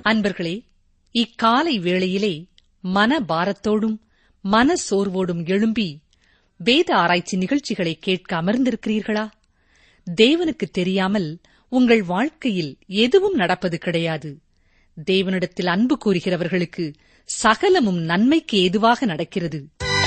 அன்பர்களே, இக்காலை வேளையிலே மனபாரத்தோடும் மன சோர்வோடும் எழும்பி வேத ஆராய்ச்சி நிகழ்ச்சிகளை கேட்க அமர்ந்திருக்கிறீர்களா? தேவனுக்கு தெரியாமல் உங்கள் வாழ்க்கையில் எதுவும் நடப்பது கிடையாது. தேவனிடத்தில் அன்பு கூறுகிறவர்களுக்கு சகலமும் நன்மைக்கு ஏதுவாக நடக்கிறது.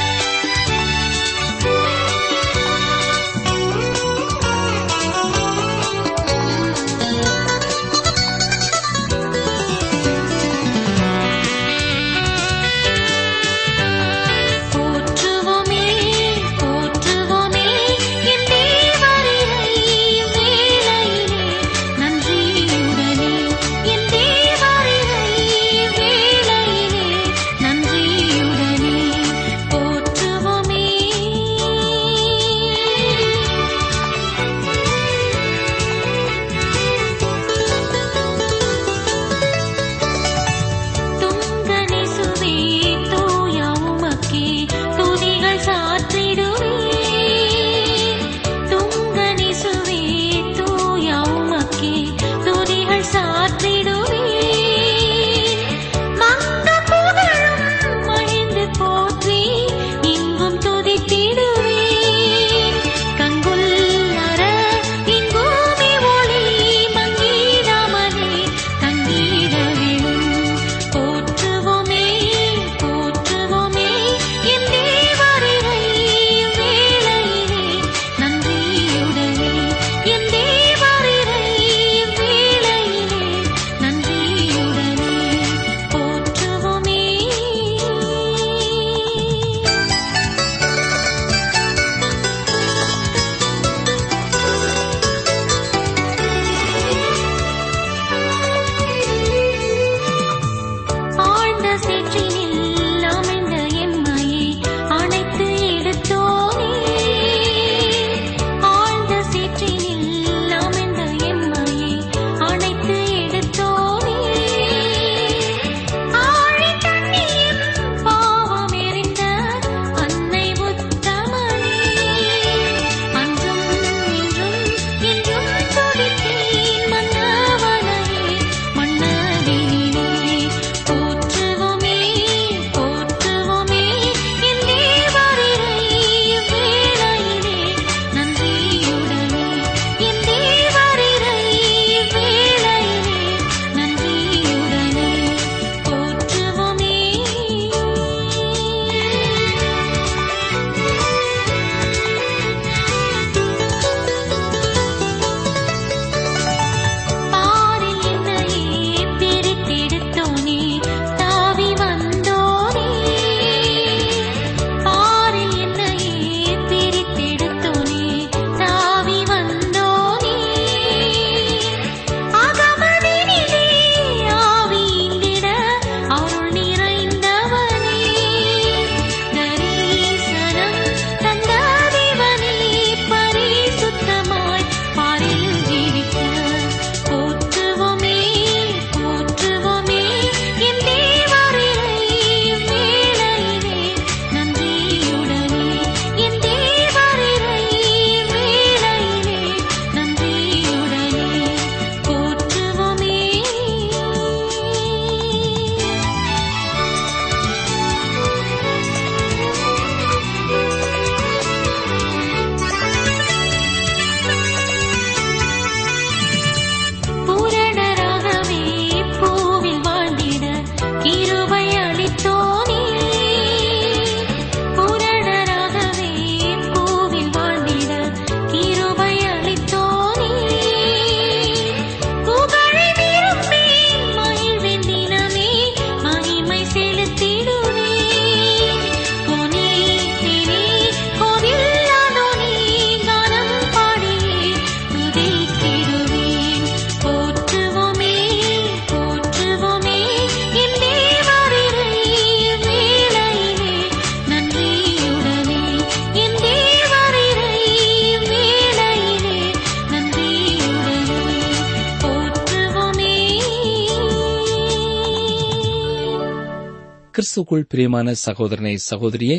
கிறிஸ்துக்குள் பிரியமான சகோதரனே, சகோதரியே,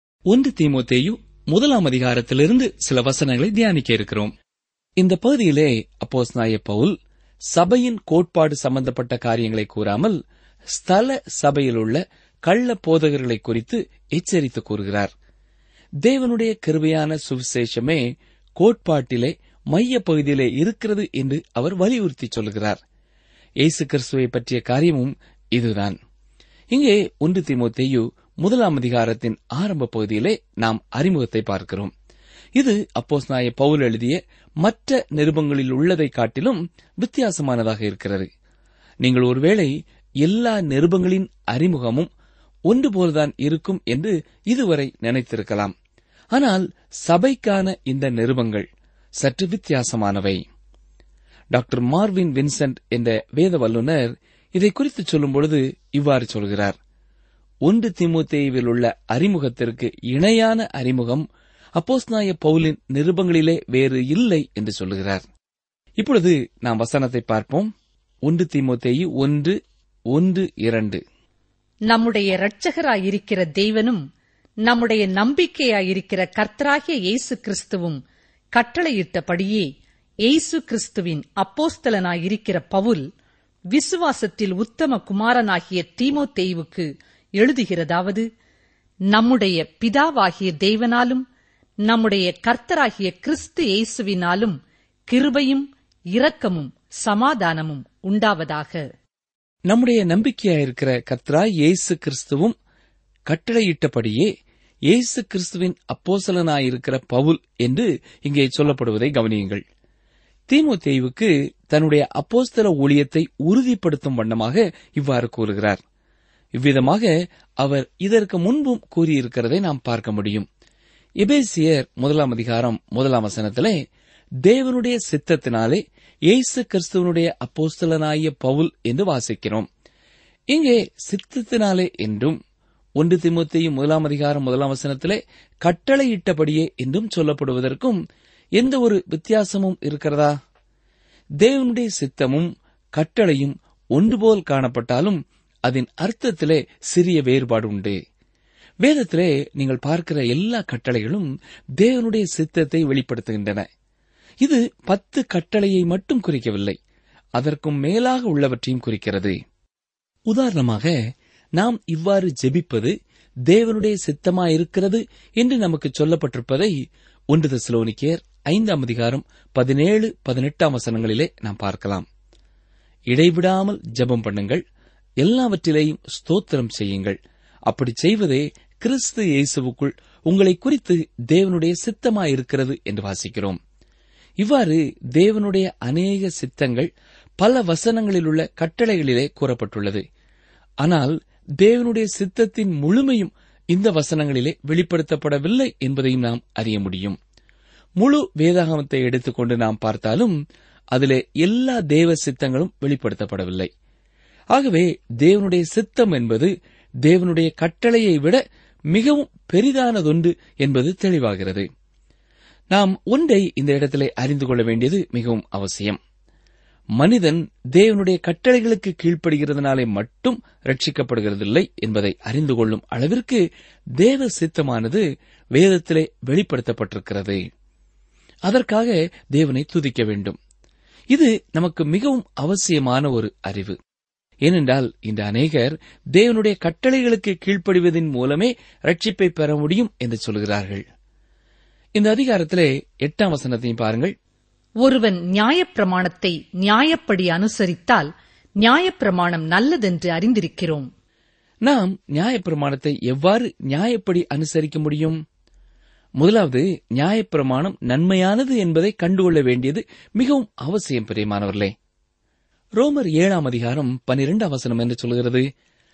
1 தீமோத்தேயு 1 அதிகாரத்திலிருந்து சில வசனங்களை தியானிக்க இருக்கிறோம். இந்த பகுதியிலே அப்போஸ்தலனாகிய பவுல் சபையின் கோட்பாடு சம்பந்தப்பட்ட காரியங்களை கூறாமல் ஸ்தல சபையிலுள்ள கள்ள போதகர்களை குறித்து எச்சரித்து கூறுகிறார். தேவனுடைய கிருபையான சுவிசேஷமே கோட்பாட்டிலே மைய பகுதியிலே இருக்கிறது என்று அவர் வலியுறுத்தி சொல்கிறார். இயேசு கிறிஸ்துவை பற்றிய காரியமும் இதுதான். இங்கே 1 தீமோத்தேயு 1 அதிகாரத்தின் ஆரம்ப பகுதியிலே நாம் அறிமுகத்தை பார்க்கிறோம். இது அப்போஸ்தலனாகிய பவுல் எழுதிய மற்ற நிருபங்களில் உள்ளதை காட்டிலும் வித்தியாசமானதாக இருக்கிறது. நீங்கள் ஒருவேளை எல்லா நிருபங்களின் அறிமுகமும் ஒன்று போல்தான் இருக்கும் என்று இதுவரை நினைத்திருக்கலாம். ஆனால் சபைக்கான இந்த நிருபங்கள் சற்று வித்தியாசமானவை. டாக்டர் மார்வின் வின்சென்ட் என்ற வேத வல்லுநர் இதை குறித்து சொல்லும்பொழுது இவ்வாறு சொல்கிறார். 1 தீமோத்தேயுவில் உள்ள அறிமுகத்திற்கு இணையான அறிமுகம் அப்போஸ்தலனாகிய பவுலின் நிருபங்களிலே வேறு இல்லை என்று சொல்லுகிறார். இப்பொழுது நாம் வசனத்தை பார்ப்போம். 1 தீமோத்தேயு 1:1-2. நம்முடைய இரட்சகராயிருக்கிற தேவனும் நம்முடைய நம்பிக்கையாயிருக்கிற கர்த்தராகிய இயேசு கிறிஸ்துவும் கட்டளையிட்டபடியே இயேசு கிறிஸ்துவின் அப்போஸ்தலனாயிருக்கிற பவுல் விசுவாசத்தில் உத்தம குமாரனாகிய தீமோத்தேயுவுக்கு எழுதுகிறதாவது, நம்முடைய பிதாவாகிய தேவனாலும் நம்முடைய கர்த்தராகிய கிறிஸ்து இயேசுவினாலும் கிருபையும் இரக்கமும் சமாதானமும் உண்டாவதாக. நம்முடைய நம்பிக்கையாயிருக்கிற கர்த்தராய் இயேசு கிறிஸ்துவும் கட்டளையிட்டபடியே இயேசு கிறிஸ்துவின் அப்போஸ்தலனாயிருக்கிற பவுல் என்று இங்கே சொல்லப்படுவதை கவனியுங்கள். தீமோத்தேயுவுக்கு தன்னுடைய அப்போஸ்தல ஊழியத்தை உறுதிப்படுத்தும் வண்ணமாக இவ்வாறு கூறுகிறார். இவ்விதமாக அவர் இதற்கு முன்பும் கூறியிருக்கிறதை நாம் பார்க்க முடியும். எபேசியர் 1 அதிகாரம் 1 வசனத்திலே தேவனுடைய சித்தத்தினாலே இயேசு கிறிஸ்துவனுடைய அப்போஸ்தலனாகிய பவுல் என்று வாசிக்கிறோம். இங்கே சித்தத்தினாலே என்றும் 1 தீமோத்தேயு 1 அதிகாரம் 1 வசனத்திலே கட்டளையிட்டபடியே என்றும் சொல்லப்படுவதற்கும் எந்த ஒரு வித்தியாசமும் இருக்கிறதா? தேவனுடைய சித்தமும் கட்டளையும் ஒன்றுபோல் காணப்பட்டாலும் அதன் அர்த்தத்திலே சிறிய வேறுபாடு உண்டு. வேதத்திலே நீங்கள் பார்க்கிற எல்லா கட்டளைகளும் தேவனுடைய சித்தத்தை வெளிப்படுத்துகின்றன. இது 10 கட்டளையை மட்டும் குறிக்கவில்லை, அதற்கும் மேலாக உள்ளவற்றையும் குறிக்கிறது. உதாரணமாக, நாம் இவ்வாறு ஜெபிப்பது தேவனுடைய சித்தமாயிருக்கிறது என்று நமக்கு சொல்லப்பட்டிருப்பதை 1 தெசலோனிக்கேயர் 5 அதிகாரம் 17-18 வசனங்களிலே நாம் பார்க்கலாம். இடைவிடாமல் ஜெபம் பண்ணுங்கள், எல்லாவற்றிலேயும் ஸ்தோத்திரம் செய்யுங்கள், அப்படி செய்வதே கிறிஸ்து இயேசுவுக்குள் உங்களை குறித்து தேவனுடைய சித்தமாயிருக்கிறது என்று வாசிக்கிறோம். இவ்வாறு தேவனுடைய அநேக சித்தங்கள் பல வசனங்களில் உள்ள கட்டளைகளிலே கூறப்பட்டுள்ளது. ஆனால் தேவனுடைய சித்தத்தின் முழுமையும் இந்த வசனங்களிலே வெளிப்படுத்தப்படவில்லை என்பதையும் நாம் அறிய முடியும். முழு வேதாகமத்தை எடுத்துக்கொண்டு நாம் பார்த்தாலும் அதிலே எல்லா தேவ சித்தங்களும் வெளிப்படுத்தப்படவில்லை. ஆகவே தேவனுடைய சித்தம் என்பது தேவனுடைய கட்டளையை விட மிகவும் பெரிதானதொன்று என்பது தெளிவாகிறது. நாம் ஒன்றை இந்த இடத்திலே அறிந்து கொள்ள வேண்டியது மிகவும் அவசியம். மனிதன் தேவனுடைய கட்டளைகளுக்கு கீழ்ப்படுகிறதுனாலே மட்டும் ரட்சிக்கப்படுகிறதில்லை என்பதை அறிந்து கொள்ளும் அளவிற்கு தேவ சித்தமானது வேதத்திலே வெளிப்படுத்தப்பட்டிருக்கிறது. அதற்காக தேவனை துதிக்க வேண்டும். இது நமக்கு மிகவும் அவசியமான ஒரு அறிவு. ஏனென்றால் இந்த அநேகர் தேவனுடைய கட்டளைகளுக்கு கீழ்ப்படிவதன் மூலமே ரட்சிப்பை பெற முடியும் என்று சொல்கிறார்கள். இந்த அதிகாரத்திலே 8 வசனத்தையும் பாருங்கள். ஒருவன் நியாயப்பிரமாணத்தை நியாயப்படி அனுசரித்தால் நியாயப்பிரமாணம் நல்லதென்று அறிந்திருக்கிறோம். நாம் நியாயப்பிரமாணத்தை எவ்வாறு நியாயப்படி அனுசரிக்க முடியும்? முதலாவது, நியாயப்பிரமாணம் நன்மையானது என்பதை கண்டுகொள்ள வேண்டியது மிகவும் அவசியம். பிரியமானவர்களே, ரோமர் 7 அதிகாரம் 12 வசனம் என்று சொல்கிறது,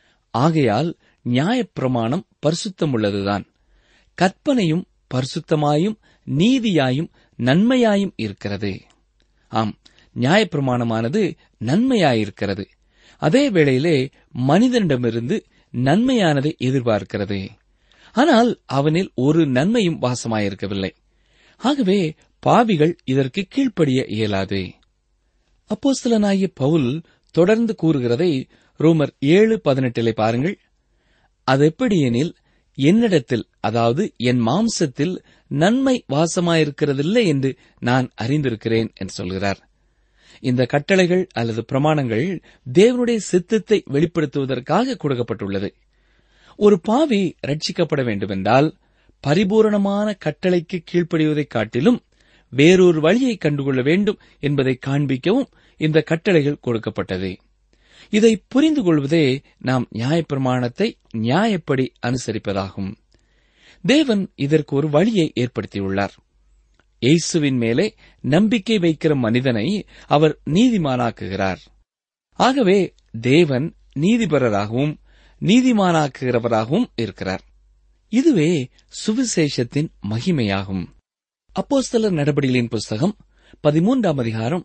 ஆகையால் நியாயப்பிரமாணம் பரிசுத்தமுள்ளதுதான், கற்பனையும் பரிசுத்தமாயும் நீதியாயும் நன்மையாயும் இருக்கிறது. ஆம், நியாயப்பிரமாணமானது நன்மையாயிருக்கிறது. அதே வேளையிலே மனிதனிடமிருந்து நன்மையானதை எதிர்பார்க்கிறது. ஆனால் அவனில் ஒரு நன்மையும் வாசமாயிருக்கவில்லை. ஆகவே பாவிகள் இதற்கு கீழ்ப்படிய இயலாது. அப்போஸ்தலனாகிய பவுல் தொடர்ந்து கூறுகிறதை ரோமர் 7:18 பாருங்கள். அதெப்படியெனில் என்னிடத்தில், அதாவது என் மாம்சத்தில் நன்மை வாசமாயிருக்கிறதில்லை என்று நான் அறிந்திருக்கிறேன் என்று சொல்கிறார். இந்த கட்டளைகள் அல்லது பிரமாணங்கள் தேவனுடைய சித்தத்தை வெளிப்படுத்துவதற்காக கொடுக்கப்பட்டுள்ளது. ஒரு பாவி ரட்சிக்கப்பட வேண்டுமென்றால் பரிபூரணமான கட்டளைக்கு கீழ்ப்படிவதைக் காட்டிலும் வேறொரு வழியை கண்டுகொள்ள வேண்டும் என்பதை காண்பிக்கவும் இந்த கட்டளைகள் கொடுக்கப்பட்டது. இதை புரிந்து கொள்வதே நாம் நியாயப்பிரமாணத்தை நியாயப்படி அனுசரிப்பதாகும். தேவன் இதற்கு ஒரு வழியை ஏற்படுத்தியுள்ளார். இயேசுவின் மேலே நம்பிக்கை வைக்கிற மனிதனை அவர் நீதிமானாக்குகிறார். ஆகவே தேவன் நீதிபரராகவும் நீதிமானாக்குகிறவராகவும் இருக்கிறார். இதுவே சுவிசேஷத்தின் மகிமையாகும். அப்போஸ்தலர் நடபடிகளின் புஸ்தகம் 13ஆம் அதிகாரம்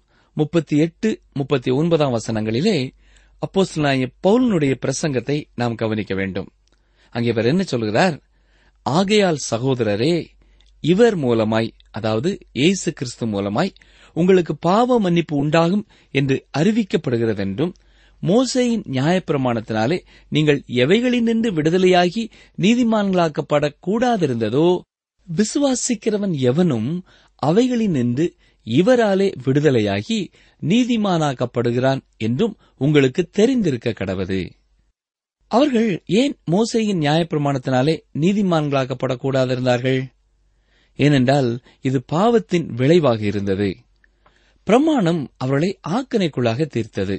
38-39 வசனங்களிலே அப்போஸ்தலனாகிய பவுலினுடைய பிரசங்கத்தை நாம் கவனிக்க வேண்டும். அங்கே அவர் என்ன சொல்கிறார்? ஆகையால் சகோதரரே, இவர் மூலமாய், அதாவது இயேசு கிறிஸ்து மூலமாய் உங்களுக்கு பாவ மன்னிப்பு உண்டாகும் என்று அறிவிக்கப்படுகிறதென்றும், மோசேயின் நியாயப்பிரமாணத்தினாலே நீங்கள் எவைகளினின்று விடுதலையாகி நீதிமான்களாக்கப்படக்கூடாதிருந்ததோ, விசுவாசிக்கிறவன் எவனும் அவைகளினின்று இவராலே விடுதலையாகி நீதிமானாக்கப்படுகிறான் என்றும் உங்களுக்கு தெரிந்திருக்க கடவது. அவர்கள் ஏன் மோசேயின் நியாயப்பிரமாணத்தினாலே நீதிமான்களாக்கப்படக்கூடாதிருந்தார்கள்? ஏனென்றால் இது பாவத்தின் விளைவாக இருந்தது. பிரமாணம் அவர்களை ஆக்கினைக்குள்ளாக தீர்த்தது.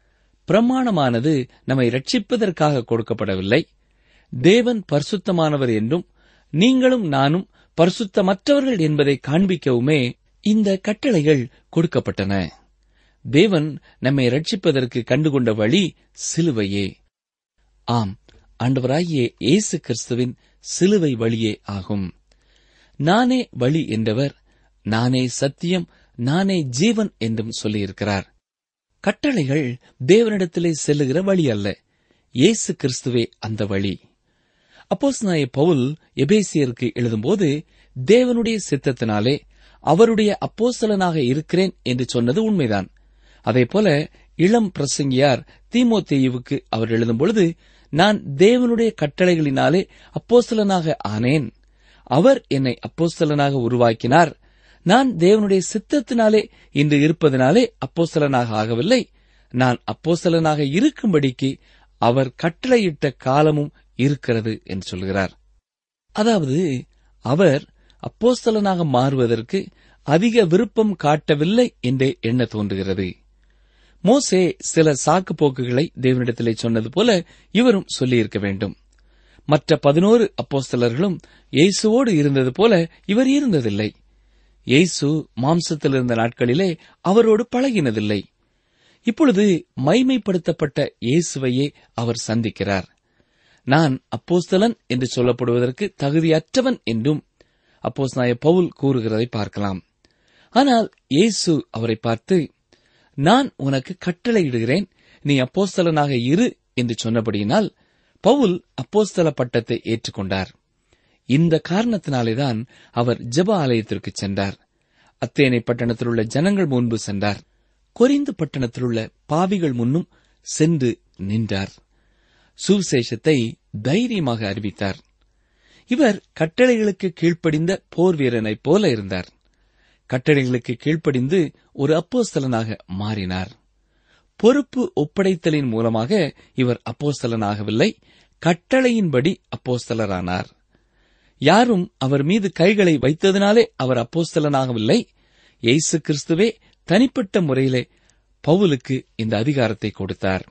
பிரமாணமானது நம்மை ரட்சிப்பதற்காக கொடுக்கப்படவில்லை. தேவன் பரிசுத்தமானவர் என்றும் நீங்களும் நானும் பரிசுத்தமற்றவர்கள் என்பதை காண்பிக்கவுமே இந்த கட்டளைகள் கொடுக்கப்பட்டன. தேவன் நம்மை ரட்சிப்பதற்கு கண்டுகொண்ட வழி சிலுவையே. ஆம், ஆண்டவராகிய இயேசு கிறிஸ்துவின் சிலுவை வழியே ஆகும். நானே வழி என்றவர், நானே சத்தியம், நானே ஜீவன் என்றும் சொல்லியிருக்கிறார். கட்டளைகள் தேவனிடத்திலே செல்லுகிற வழி அல்ல, இயேசு கிறிஸ்துவே அந்த வழி. அப்போஸ்தலனாகிய பவுல் எபேசியருக்கு எழுதும்போது தேவனுடைய சித்தத்தினாலே அவருடைய அப்போஸ்தலனாக இருக்கிறேன் என்று சொன்னது உண்மைதான். அதேபோல இளம் பிரசங்கியார் தீமோத்தேயுவுக்கு அவர் எழுதும்பொழுது, நான் தேவனுடைய கட்டளைகளினாலே அப்போஸ்தலனாக ஆனேன், அவர் என்னை அப்போஸ்தலனாக உருவாக்கினார், நான் தேவனுடைய சித்தத்தினாலே இன்று இருப்பதனாலே அப்போஸ்தலனாக ஆகவில்லை, நான் அப்போஸ்தலனாக இருக்கும்படிக்கு அவர் கட்டளையிட்ட காலமும் இருக்கிறது என்று சொல்கிறார். அதாவது அவர் அப்போஸ்தலனாக மாறுவதற்கு அதிக விருப்பம் காட்டவில்லை என்றே எண்ண தோன்றுகிறது. மோசே சில சாக்கு போக்குகளை தேவனிடத்திலே சொன்னது போல இவரும் சொல்லியிருக்க வேண்டும். மற்ற 11 அப்போஸ்தலர்களும் இயேசுவோடு இருந்தது போல இவர் இருந்ததில்லை. இயேசு மாம்சத்தில் இருந்த நாட்களிலே அவரோடு பழகினதில்லை. இப்பொழுது மைமைப்படுத்தப்பட்ட இயேசுவையே அவர் சந்திக்கிறார். நான் அப்போஸ்தலன் என்று சொல்லப்படுவதற்கு தகுதியற்றவன் என்றும் அப்போஸ்தலனாகிய பவுல் கூறுகிறதை பார்க்கலாம். ஆனால் இயேசு அவரை பார்த்து, நான் உனக்கு கட்டளையிடுகிறேன், நீ அப்போஸ்தலனாக இரு என்று சொன்னபடியினால் பவுல் அப்போஸ்தல பட்டத்தை ஏற்றுக்கொண்டார். இந்த காரணத்தினாலேதான் அவர் ஜெப ஆலயத்திற்கு சென்றார். அத்தேனை பட்டணத்திலுள்ள ஜனங்கள் முன்பு சென்றார். கொரிந்து பட்டணத்திலுள்ள பாவிகள் முன்னும் சென்று நின்றார். சுவிசேஷத்தை தைரியமாக அறிவித்தார். இவர் கட்டளைகளுக்கு கீழ்ப்படிந்த போர் வீரனைப் போல இருந்தார். கட்டளைகளுக்கு கீழ்ப்படிந்து ஒரு அப்போஸ்தலனாக மாறினார். பொறுப்பு ஒப்படைத்தலின் மூலமாக இவர் அப்போஸ்தலனாகவில்லை, கட்டளையின்படி அப்போஸ்தலரானார். யாரும் அவர் மீது கைகளை வைத்ததினாலே அவர் அப்போஸ்தலனாகவில்லை. இயேசு கிறிஸ்துவே தனிப்பட்ட முறையிலே பவுலுக்கு இந்த அதிகாரத்தை கொடுத்தார்.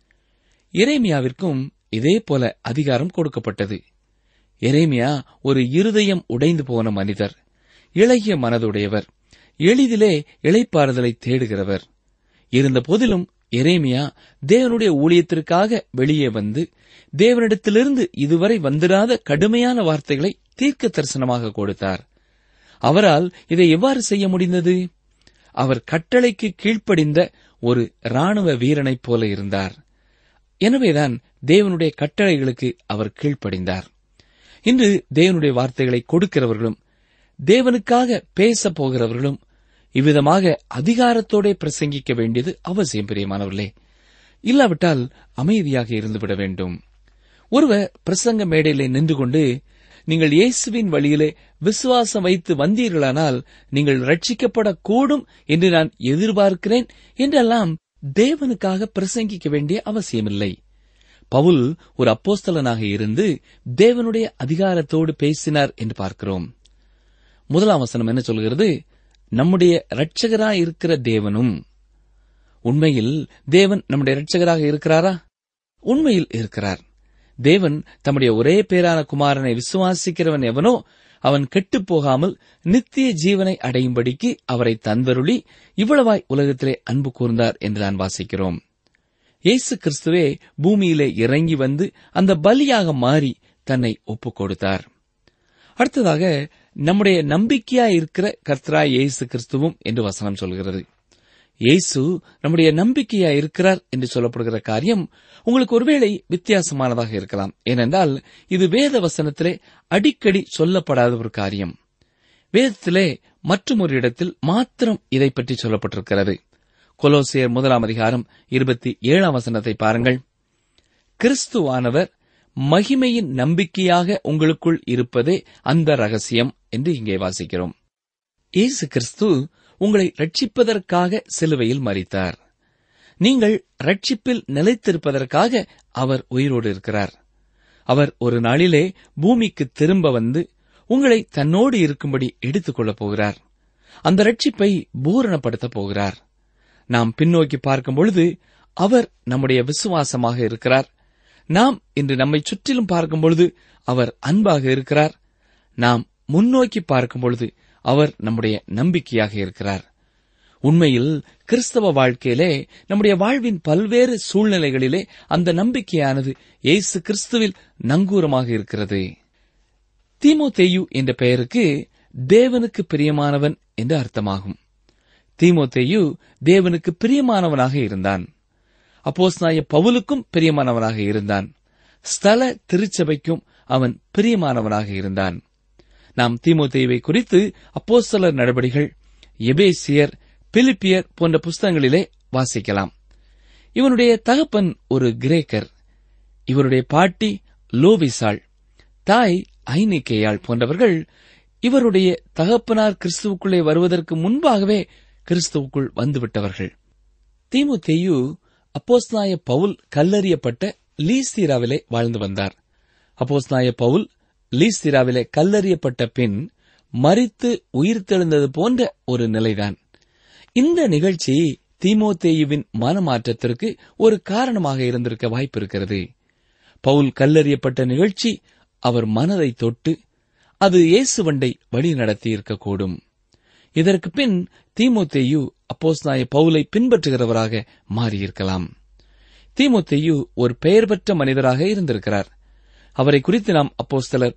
எரேமியாவிற்கும் இதே போல அதிகாரம் கொடுக்கப்பட்டது. எரேமியா ஒரு இருதயம் உடைந்து போன மனிதர், இளகிய மனதுடையவர், எளிதிலே இளைப்பாறுதலை தேடுகிறவர். இருந்த போதிலும் எரேமியா தேவனுடைய ஊழியத்திற்காக வெளியே வந்து தேவனிடத்திலிருந்து இதுவரை வந்திராத கடுமையான வார்த்தைகளை தீர்க்க தரிசனமாக கொடுத்தார். அவரால் இதை எவ்வாறு செய்ய முடிந்தது? அவர் கட்டளைக்கு கீழ்ப்படிந்த ஒரு இராணுவ வீரனைப் போல இருந்தார். எனவேதான் தேவனுடைய கட்டளைகளுக்கு அவர் கீழ்ப்படிந்தார். இன்று தேவனுடைய வார்த்தைகளை கொடுக்கிறவர்களும் தேவனுக்காக பேசப் போகிறவர்களும் இவ்விதமாக அதிகாரத்தோட பிரசங்கிக்க வேண்டியது அவசியம். பிரியமானவர்களே, இல்லாவிட்டால் அமைதியாக இருந்துவிட வேண்டும். ஒருவர் பிரசங்க மேடையிலே நின்று கொண்டு, நீங்கள் இயேசுவின் வழியிலே விசுவாசம் வைத்து வந்தீர்களானால் நீங்கள் ரட்சிக்கப்படக்கூடும் என்று நான் எதிர்பார்க்கிறேன் என்றெல்லாம் தேவனுக்காக பிரசங்கிக்க வேண்டிய அவசியமில்லை. பவுல் ஒரு அப்போஸ்தலனாக இருந்து தேவனுடைய அதிகாரத்தோடு பேசினார் என்று பார்க்கிறோம். 1 வசனம் என்ன சொல்கிறது? நம்முடைய இரட்சகராயிருக்கிற தேவனும். உண்மையில் தேவன் நம்முடைய இரட்சகராக இருக்கிறாரா? உண்மையில் இருக்கிறார். தேவன் தம்முடைய ஒரே பேரான குமாரனை விசுவாசிக்கிறவன் எவனோ அவன் கெட்டுப் போகாமல் நித்திய ஜீவனை அடையும்படிக்கு அவரை தந்தருளி இவ்வளவாய் உலகத்திலே அன்பு கூர்ந்தார் என்று நான் வாசிக்கிறோம். இயேசு கிறிஸ்துவே பூமியிலே இறங்கி வந்து அந்த பலியாக மாறி தன்னை ஒப்புக் கொடுத்தார். அடுத்ததாக நம்முடைய நம்பிக்கையாயிருக்கிற கர்த்தராய் இயேசு கிறிஸ்துவும் என்று வசனம் சொல்கிறது. இயேசு நம்முடைய நம்பிக்கையாயிருக்கிறார் என்று சொல்லப்படுகிற காரியம் உங்களுக்கு ஒருவேளை வித்தியாசமானதாக இருக்கலாம். ஏனென்றால் இது வேத வசனத்திலே அடிக்கடி சொல்லப்படாத ஒரு காரியம். வேதத்திலே மற்றும் ஒரு இடத்தில் மாத்திரம் இதை பற்றி சொல்லப்பட்டிருக்கிறது. கொலோசியர் 1:27 வசனத்தை பாருங்கள். கிறிஸ்துவானவர் மகிமையின் நம்பிக்கையாக உங்களுக்குள் இருப்பதே அந்த ரகசியம் என்று இங்கே வாசிக்கிறோம். இயேசு கிறிஸ்து உங்களை ரட்சிப்பதற்காக சிலுவையில் மரித்தார். நீங்கள் ரட்சிப்பில் நிலைத்திருப்பதற்காக அவர் உயிரோடு இருக்கிறார். அவர் ஒரு நாளிலே பூமிக்கு திரும்ப வந்து உங்களை தன்னோடு இருக்கும்படி எடுத்துக் கொள்ளப் போகிறார். அந்த ரட்சிப்பை பூரணப்படுத்தப் போகிறார். நாம் பின்னோக்கி பார்க்கும் பொழுது அவர் நம்முடைய விசுவாசமாக இருக்கிறார். நாம் இன்று நம்மை சுற்றிலும் பார்க்கும் பொழுது அவர் அன்பாக இருக்கிறார். நாம் முன்னோக்கி பார்க்கும் பொழுது அவர் நம்முடைய நம்பிக்கையாக இருக்கிறார். உண்மையில் கிறிஸ்தவ வாழ்க்கையிலே நம்முடைய வாழ்வின் பல்வேறு சூழ்நிலைகளிலே அந்த நம்பிக்கையானது இயேசு கிறிஸ்துவில் நங்கூரமாக இருக்கிறது. தீமோத்தேயு என்ற பெயருக்கு தேவனுக்கு பிரியமானவன் என்று அர்த்தமாகும். தீமோத்தேயு தேவனுக்கு பிரியமானவனாக இருந்தான். அப்போஸ்தலனாகிய பவுலுக்கும் பிரியமானவனாக இருந்தான். ஸ்தல திருச்சபைக்கும் அவன் பிரியமானவனாக இருந்தான். நாம் தீமோத்தேயுவை குறித்து அப்போஸ்தலர் நடபடிகள், எபேசியர், பிலிப்பியர் போன்ற புஸ்தகங்களிலே வாசிக்கலாம். இவனுடைய தகப்பன் ஒரு கிரேக்கர். இவருடைய பாட்டி லோவிசாள், தாய் ஐனிக்கேயாள் போன்றவர்கள் இவருடைய தகப்பனார் கிறிஸ்துவுக்குள்ளே வருவதற்கு முன்பாகவே கிறிஸ்துவுக்குள் வந்துவிட்டவர்கள். தீமோத்தேயு அப்போஸ்தலனாகிய பவுல் கல்லெறியப்பட்ட லீஸ்திராவிலே வாழ்ந்து வந்தார். அப்போஸ்தலனாகிய பவுல் லீஸ்திராவிலே கல்லெறியப்பட்ட பின் மரித்து உயிர்த்தெழுந்தது போன்ற ஒரு நிலைதான். இந்த நிகழ்ச்சி தீமோத்தேயுவின் மனமாற்றத்திற்கு ஒரு காரணமாக இருந்திருக்க வாய்ப்பிருக்கிறது. பவுல் கல்லெறியப்பட்ட நிகழ்ச்சி அவர் மனதை தொட்டு அது இயேசுவண்டை வழி நடத்தியிருக்கக்கூடும். இதற்கு பின் தீமோத்தேயு அப்போஸ்தலனாகிய பவுலை பின்பற்றுகிறவராக மாறியிருக்கலாம். தீமோத்தேயு ஒரு பெயர் பெற்ற மனிதராக இருந்திருக்கிறார். அவரை குறித்து நாம் அப்போஸ்தலர்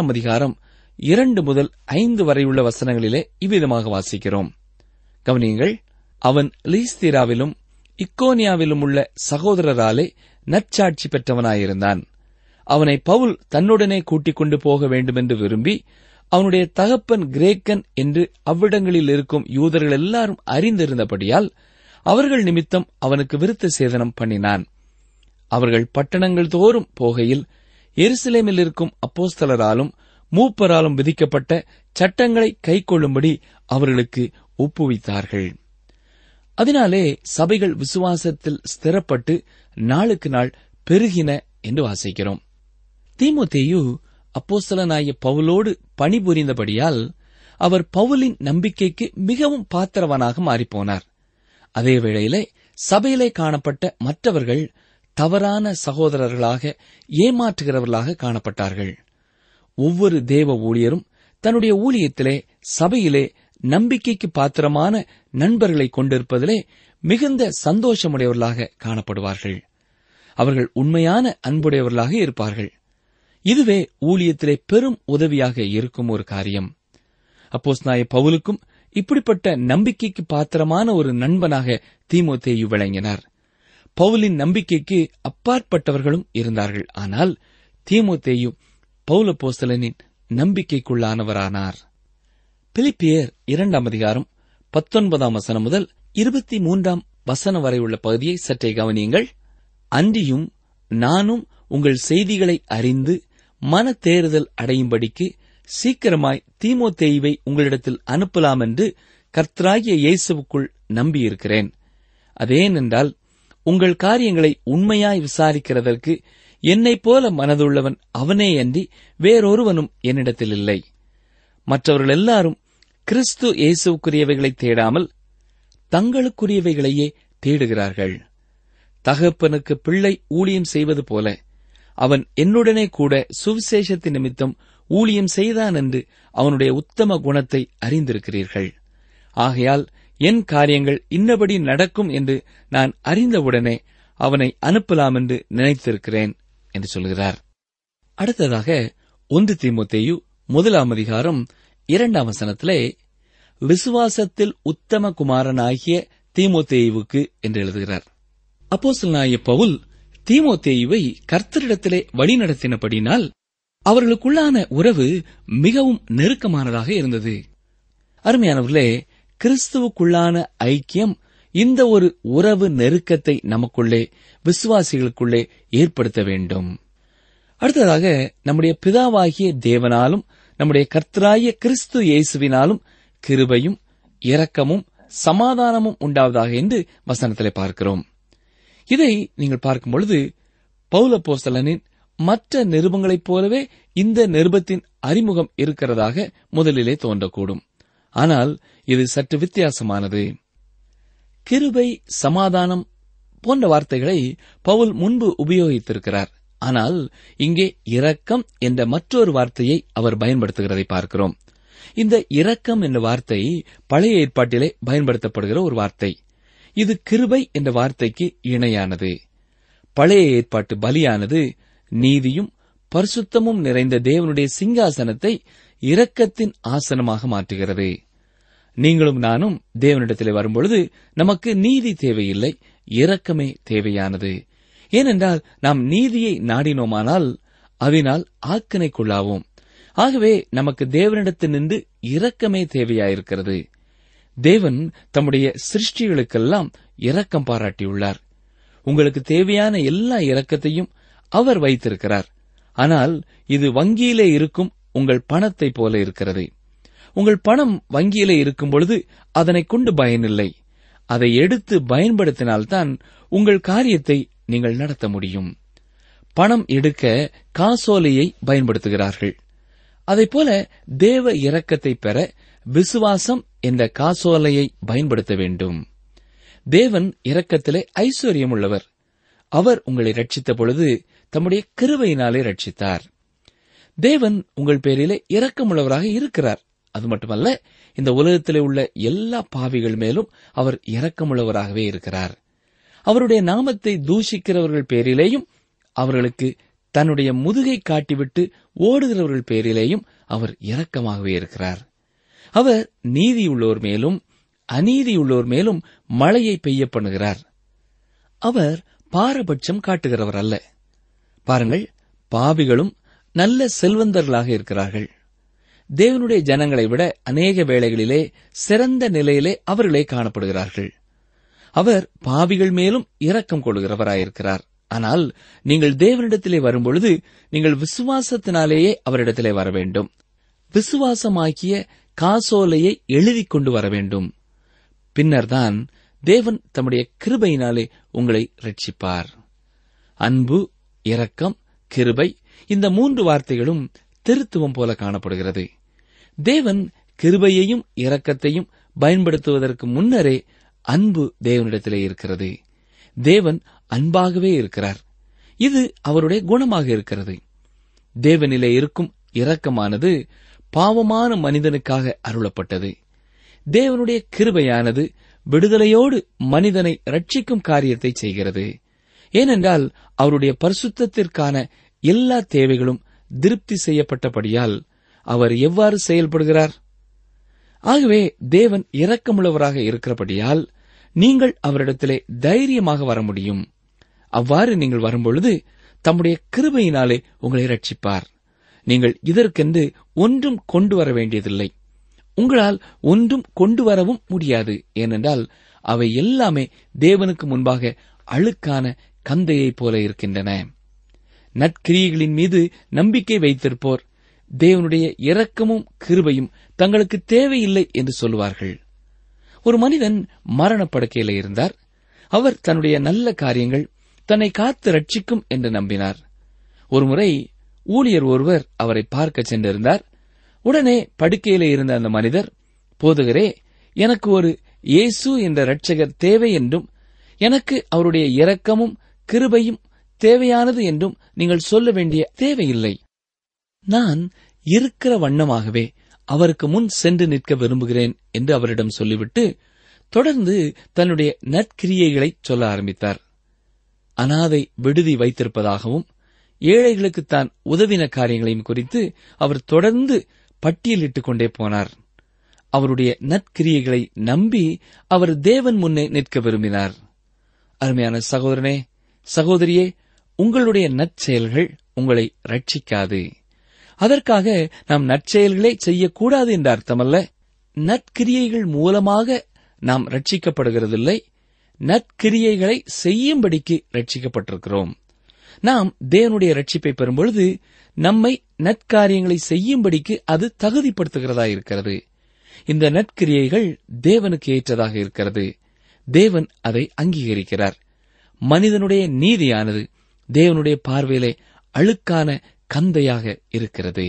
16:2 முதல் 5 வரையுள்ள வசனங்களிலே இவ்விதமாக வாசிக்கிறோம். கவனியுங்கள். அவன் லீஸ்திராவிலும் இக்கோனியாவிலும் உள்ள சகோதரராலே நற்சாட்சி பெற்றவனாயிருந்தான். அவனை பவுல் தன்னுடனே கூட்டிக் கொண்டு போக வேண்டுமென்று விரும்பி, அவனுடைய தகப்பன் கிரேக்கன் என்று அவ்விடங்களில் இருக்கும் யூதர்கள் எல்லாரும் அறிந்திருந்தபடியால் அவர்கள் நிமித்தம் அவனுக்கு விருத்த சேதனம் பண்ணினான். அவர்கள் பட்டணங்கள் தோறும் போகையில் எருசலேமில் இருக்கும் அப்போஸ்தலராலும் மூப்பராலும் விதிக்கப்பட்ட சட்டங்களை கைக்கொள்ளும்படி அவர்களுக்கு ஒப்புவித்தார்கள். அதனாலே சபைகள் விசுவாசத்தில் ஸ்திரப்பட்டு நாளுக்கு நாள் பெருகின என்று வாசிக்கிறோம். தீமோத்தேயு அப்போஸ்தலனாகிய பவுலோடு பணிபுரிந்தபடியால் அவர் பவுலின் நம்பிக்கைக்கு மிகவும் பாத்திரவனாக மாறிப்போனார். அதே வேளையிலே சபையிலே காணப்பட்ட மற்றவர்கள் தவறான சகோதரர்களாக, ஏமாற்றுகிறவர்களாக காணப்பட்டார்கள். ஒவ்வொரு தேவ ஊழியரும் தன்னுடைய ஊழியத்திலே சபையிலே நம்பிக்கைக்கு பாத்திரமான நண்பர்களை கொண்டிருப்பதிலே மிகுந்த சந்தோஷமுடையவர்களாக காணப்படுவார்கள். அவர்கள் உண்மையான அன்புடையவர்களாக இருப்பார்கள். இதுவே ஊழியத்திலே பெரும் உதவியாக இருக்கும் ஒரு காரியம். அப்போஸ்தலனாகிய பவுலுக்கும் இப்படிப்பட்ட நம்பிக்கைக்கு பாத்திரமான ஒரு நண்பனாக தீமோத்தேயு விளங்கினார். பவுலின் நம்பிக்கைக்கு அப்பாற்பட்டவர்களும் இருந்தார்கள். ஆனால் தீமோத்தேயு பவுல் அப்போஸ்தலனின் நம்பிக்கைக்குள்ளானவரானார். பிலிப்பியர் 2:19 முதல் 23 வரை உள்ள பகுதியை சற்றே கவனியுங்கள். அன்றியும் நானும் உங்கள் செய்திகளை அறிந்து மன தேறுதல் அடையும்படிக்கு சீக்கிரமாய் தீமோத்தேயுவை உங்களிடத்தில் அனுப்பலாம் என்று கர்த்தராகிய இயேசுவுக்குள் நம்பியிருக்கிறேன். அதேனென்றால் உங்கள் காரியங்களை உண்மையாய் விசாரிக்கிறதற்கு என்னைப் போல மனதுள்ளவன் அவனேயன்றி வேறொருவனும் என்னிடத்தில் இல்லை. மற்றவர்கள் எல்லாரும் கிறிஸ்து இயேசுவுக்குரியவைகளை தேடாமல் தங்களுக்குரியவைகளையே தேடுகிறார்கள். தகப்பனுக்கு பிள்ளை ஊழியம் செய்வது போல அவன் என்னுடனே கூட சுவிசேஷத்தின் நிமித்தம் ஊழியம் செய்தான் என்று அவனுடைய உத்தம குணத்தை அறிந்திருக்கிறீர்கள். ஆகையால் என் காரியங்கள் இன்னபடி நடக்கும் என்று நான் அறிந்தவுடனே அவனை அனுப்பலாம் என்று நினைத்திருக்கிறேன் என்று சொல்கிறார். அடுத்ததாக 1 தீமோத்தேயு 1:2 விசுவாசத்தில் உத்தம குமாரனாகிய தீமோத்தேயுவுக்கு என்று எழுதுகிறார். அப்போஸ்தலனாகிய பவுல் தீமோத்தேயுவை கர்த்தரிடத்திலே வழிநடத்தினபடினால் அவர்களுக்குள்ளான உறவு மிகவும் நெருக்கமானதாக இருந்தது. அருமையானவர்களே, கிறிஸ்துவுக்குள்ளான ஐக்கியம் இந்த ஒரு உறவு நெருக்கத்தை நமக்குள்ளே, விசுவாசிகளுக்குள்ளே ஏற்படுத்த வேண்டும். அடுத்ததாக நம்முடைய பிதாவாகிய தேவனாலும் நம்முடைய கர்த்தராகிய கிறிஸ்து இயேசுவினாலும் கிருபையும் இரக்கமும் சமாதானமும் உண்டாவதாக என்று வசனத்திலே பார்க்கிறோம். இதை நீங்கள் பார்க்கும் பொழுது பவுலப்போஸ்தலனின் மற்ற நிருபங்களைப் போலவே இந்த நிருபத்தின் அறிமுகம் இருக்கிறதாக முதலிலே தோன்றக்கூடும். ஆனால் இது சற்று வித்தியாசமானது. கிருபை, சமாதானம் போன்ற வார்த்தைகளை பவுல் முன்பு உபயோகித்திருக்கிறார். ஆனால் இங்கே இரக்கம் என்ற மற்றொரு வார்த்தையை அவர் பயன்படுத்துகிறதை பார்க்கிறோம். இந்த இரக்கம் என்ற வார்த்தை பழைய ஏற்பாட்டிலே பயன்படுத்தப்படுகிற ஒரு வார்த்தை. இது கிருபை என்ற வார்த்தைக்கு இணையானது. பழைய ஏற்பாட்டு பலியானது நீதியும் பரிசுத்தமும் நிறைந்த தேவனுடைய சிங்காசனத்தை இரக்கத்தின் ஆசனமாக மாற்றுகிறது. நீங்களும் நானும் தேவனிடத்திலே வரும்பொழுது நமக்கு நீதி தேவையில்லை, இரக்கமே தேவையானது. ஏனென்றால் நாம் நீதியை நாடினோமானால் அதனால் ஆக்கினைக்குள்ளாவோம். ஆகவே நமக்கு தேவனிடத்தில் நின்று இரக்கமே தேவையாயிருக்கிறது. தேவன் தம்முடைய சிருஷ்டிகளுக்கெல்லாம் இரக்கம் பாராட்டியுள்ளார். உங்களுக்கு தேவையான எல்லா இரக்கத்தையும் அவர் வைத்திருக்கிறார். ஆனால் இது வங்கியிலே இருக்கும் உங்கள் பணத்தை போல இருக்கிறது. உங்கள் பணம் வங்கியிலே இருக்கும் பொழுது அதனை கொண்டு பயனில்லை. அதை எடுத்து பயன்படுத்தினால்தான் உங்கள் காரியத்தை நீங்கள் நடத்த முடியும். பணம் எடுக்க காசோலையை பயன்படுத்துகிறார்கள். அதைப்போல தேவ இரக்கத்தை பெற விசுவாசம் என்ற காசோலையை பயன்படுத்த வேண்டும். தேவன் இரக்கத்திலே ஐஸ்வர்யம் உள்ளவர். அவர் உங்களை ரட்சித்த பொழுது தம்முடைய கிருபையினாலே ரட்சித்தார். தேவன் உங்கள் பேரிலே இரக்கமுள்ளவராக இருக்கிறார். அது மட்டுமல்ல, இந்த உலகத்திலே உள்ள எல்லா பாவிகள் மேலும் அவர் இரக்கமுள்ளவராகவே இருக்கிறார். அவருடைய நாமத்தை தூஷிக்கிறவர்கள் பேரிலேயும், அவர்களுக்கு தன்னுடைய முதுகை காட்டிவிட்டு ஓடுகிறவர்கள் பேரிலேயும் அவர் இரக்கமாகவே இருக்கிறார். அவர் நீதியுள்ளோர் மேலும் அநீதியுள்ளோர் மேலும் மழையை பெய்ய பண்ணுகிறார். அவர் பாரபட்சம் காட்டுகிறவர் அல்ல. பாருங்கள், பாவிகளும் நல்ல செல்வந்தர்களாக இருக்கிறார்கள். தேவனுடைய ஜனங்களை விட அநேக வேளைகளிலே சிறந்த நிலையிலே அவர்களே காணப்படுகிறார்கள். அவர் பாவிகள் மேலும் இரக்கம் கொள்கிறவராயிருக்கிறார். ஆனால் நீங்கள் தேவனிடத்திலே வரும்பொழுது நீங்கள் விசுவாசத்தினாலேயே அவரிடத்திலே வர வேண்டும். விசுவாசமாக்கிய காசோலையை எழுதிக் கொண்டு வர வேண்டும். பின்னர்தான் தேவன் தம்முடைய கிருபையினாலே உங்களை ரட்சிப்பார். அன்பு, இரக்கம், கிருபை, இந்த 3 வார்த்தைகளும் திருத்துவம் போல காணப்படுகிறது. தேவன் கிருபையையும் இரக்கத்தையும் பயன்படுத்துவதற்கு முன்னரே அன்பு தேவனிடத்திலே இருக்கிறது. தேவன் அன்பாகவே இருக்கிறார். இது அவருடைய குணமாக இருக்கிறது. தேவனிலே இருக்கும் இரக்கமானது பாவமான மனிதனுக்காக அருளப்பட்டது. தேவனுடைய கிருபையானது விடுதலையோடு மனிதனை ரட்சிக்கும் காரியத்தை செய்கிறது. ஏனென்றால் அவருடைய பரிசுத்தத்திற்கான எல்லா தேவைகளும் திருப்தி செய்யப்பட்டபடியால் அவர் எவ்வாறு செயல்படுகிறார்? ஆகவே தேவன் இரக்கமுள்ளவராக இருக்கிறபடியால் நீங்கள் அவரிடத்திலே தைரியமாக வர முடியும். அவ்வாறு நீங்கள் வரும்பொழுது தம்முடைய கிருபையினாலே உங்களை ரட்சிப்பார். நீங்கள் இதற்கென்று ஒன்றும் கொண்டு வர வேண்டியதில்லை. உங்களால் ஒன்றும் கொண்டு வரவும் முடியாது. ஏனென்றால் அவை எல்லாமே தேவனுக்கு முன்பாக அழுக்கான கந்தையைப் போல இருக்கின்றன. நற்கிரியைகளின் மீது நம்பிக்கை வைத்திருப்போர் தேவனுடைய இரக்கமும் கிருபையும் தங்களுக்கு தேவையில்லை என்று சொல்லுவார்கள். ஒரு மனிதன் மரணப்படுக்கையில் இருந்தார். அவர் தன்னுடைய நல்ல காரியங்கள் தன்னை காத்து ரட்சிக்கும் என்று நம்பினார். ஒருமுறை ஊழியர் ஒருவர் அவரை பார்க்க சென்றிருந்தார். உடனே படுக்கையிலே இருந்த அந்த மனிதர், போதகரே, எனக்கு ஒரு இயேசு என்ற இரட்சகர் தேவை என்றும் எனக்கு அவருடைய இரக்கமும் கிருபையும் தேவையானது என்றும் நீங்கள் சொல்ல வேண்டிய தேவையில்லை. நான் இருக்கிற வண்ணமாகவே அவருக்கு முன் சென்று நிற்க விரும்புகிறேன் என்று அவரிடம் சொல்லிவிட்டு தொடர்ந்து தன்னுடைய நற்கிரியைகளை சொல்ல ஆரம்பித்தார். அனாதை விடுதி வைத்திருப்பதாகவும் ஏழைகளுக்கு தான் உதவின காரியங்களையும் குறித்து அவர் தொடர்ந்து பட்டியலிட்டுக் கொண்டே போனார். அவருடைய நற்கிரியைகளை நம்பி அவர் தேவன் முன்னே நிற்க விரும்பினார். அருமையான சகோதரனே, சகோதரியே, உங்களுடைய நற்செயல்கள் உங்களை ரட்சிக்காது. அதற்காக நாம் நற்செயல்களே செய்யக்கூடாது என்ற அர்த்தமல்ல. நற்கிரியைகள் மூலமாக நாம் ரட்சிக்கப்படுகிறதில்லை, நற்கிரியைகளை செய்யும்படிக்கு ரட்சிக்கப்பட்டிருக்கிறோம். நாம் தேவனுடைய ரட்சிப்பை பெறும்பொழுது நம்மை நற்காரியங்களை செய்யும்படிக்கு அது தகுதிப்படுத்துகிறதா இருக்கிறது. இந்த நற்கிரியைகள் தேவனுக்கு ஏற்றதாக இருக்கிறது. தேவன் அதை அங்கீகரிக்கிறார். மனிதனுடைய நீதியானது தேவனுடைய பார்வையிலே அழுக்கான கந்தையாக இருக்கிறது.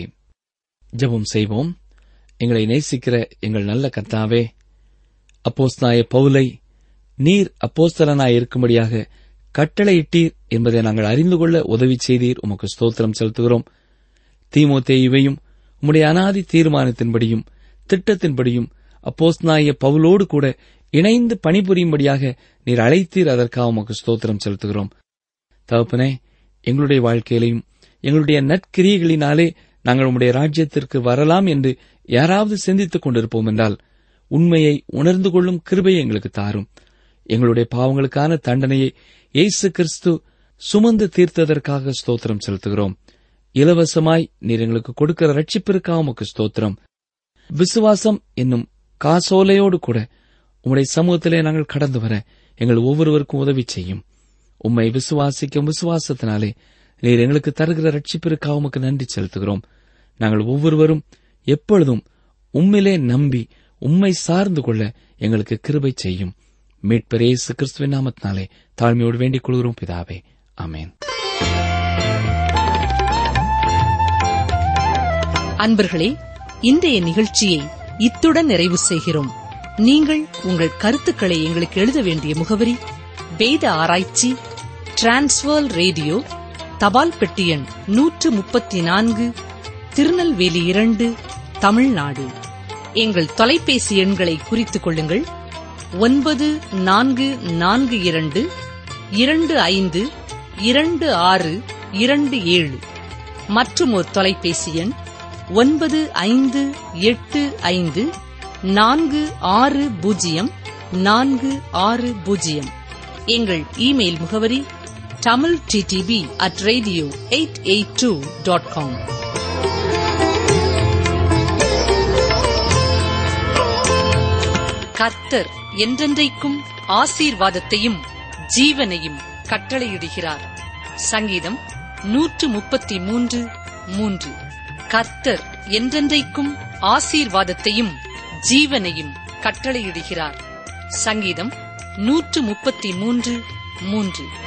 ஜெபம் செய்வோம். எங்களை நேசிக்கிற எங்கள் நல்ல கர்த்தாவே, அப்போஸ்தலனாகிய பவுலை நீர் அப்போஸ்தலனாய் இருக்கும்படியாக கட்டளையிட்டீர் என்பதை நாங்கள் அறிந்து கொள்ள உதவி செய்தீர். உமக்கு ஸ்தோத்திரம் செலுத்துகிறோம். தீமோத்தேயுவையும் உம்முடைய அனாதி தீர்மானத்தின்படியும் திட்டத்தின்படியும் அப்போஸ்தலனாகிய பவுலோடு கூட இணைந்து பணிபுரியும்படியாக நீர் அழைத்தீர். அதற்காக உமக்கு ஸ்தோத்திரம் செலுத்துகிறோம். தகப்பனே, எங்களுடைய வாழ்க்கையிலையும் எங்களுடைய நற்கிரியைகளினாலே நாங்கள் உம்முடைய ராஜ்யத்திற்கு வரலாம் என்று யாராவது சிந்தித்துக் கொண்டிருப்போம் என்றால் உண்மையை உணர்ந்து கொள்ளும் கிருபையை எங்களுக்கு தாரும். எங்களுடைய பாவங்களுக்கான தண்டனையை இயேசு கிறிஸ்து சுமந்து தீர்த்ததற்காக ஸ்தோத்திரம் செலுத்துகிறோம். இலவசமாய் நீர் எங்களுக்கு கொடுக்கிற ரட்சிப்பிற்காக உமக்கு ஸ்தோத்திரம். விசுவாசம் என்னும் காசோலையோடு கூட உம்முடைய சமூகத்திலே நாங்கள் கடந்து வர எங்கள் ஒவ்வொருவருக்கும் உதவி செய்யும். உம்மை விசுவாசிக்கும் விசுவாசத்தினாலே நீர் எங்களுக்கு தருகிற ரட்சிப்பிற்காக உமக்கு நன்றி செலுத்துகிறோம். நாங்கள் ஒவ்வொருவரும் எப்பொழுதும் உம்மிலே நம்பி உம்மை சார்ந்து கொள்ள எங்களுக்கு கிருபை செய்யும். மீட்பர் இயேசு கிறிஸ்துவின் நாமத்தினாலே தாழ்மையோடு வேண்டிக் கொள்கிறோம் பிதாவே, ஆமென். அன்பர்களே, இன்றைய நிகழ்ச்சியை இத்துடன் நிறைவு செய்கிறோம். நீங்கள் உங்கள் கருத்துக்களை எங்களுக்கு எழுத வேண்டிய முகவரி: வேத ஆராய்ச்சி, டிரான்ஸ்வர் ரேடியோ, தபால் பெட்டி எண் 134, திருநெல்வேலி 2, தமிழ்நாடு. எங்கள் தொலைபேசி எண்களை குறித்துக் கொள்ளுங்கள்: 9442252627 மற்றும் ஒரு தொலைபேசி எண் 9585460460. எங்கள் இமெயில் முகவரி tamilttb@radio882.com. கர்த்தர் என்றென்றைக்கும் ஆசீர்வாதத்தையும் ஜீவனையும் கட்டளையிடுகிறார். சங்கீதம் 133:3. கர்த்தர் என்றென்றைக்கும் ஆசீர்வாதத்தையும் ஜீவனையும் கட்டளையிடுகிறார். சங்கீதம் 133:3.